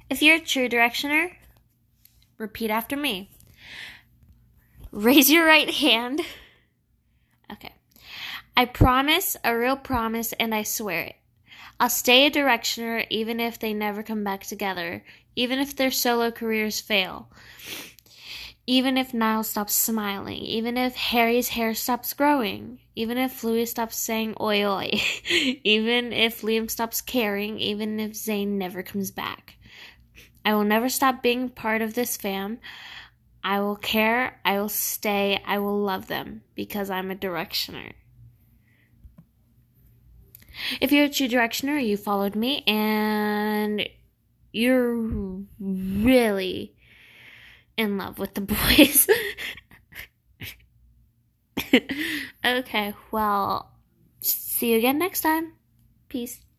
If you're a true directioner, repeat after me. Raise your right hand. Okay. I promise, a real promise, and I swear it. I'll stay a directioner even if they never come back together, even if their solo careers fail, even if Niall stops smiling, even if Harry's hair stops growing, even if Louis stops saying oi oi, even if Liam stops caring, even if Zayn never comes back. I will never stop being part of this fam. I will care, I will stay, I will love them, because I'm a directioner. If you're a true directioner, you followed me, and you're really in love with the boys. Okay, well, see you again next time. Peace.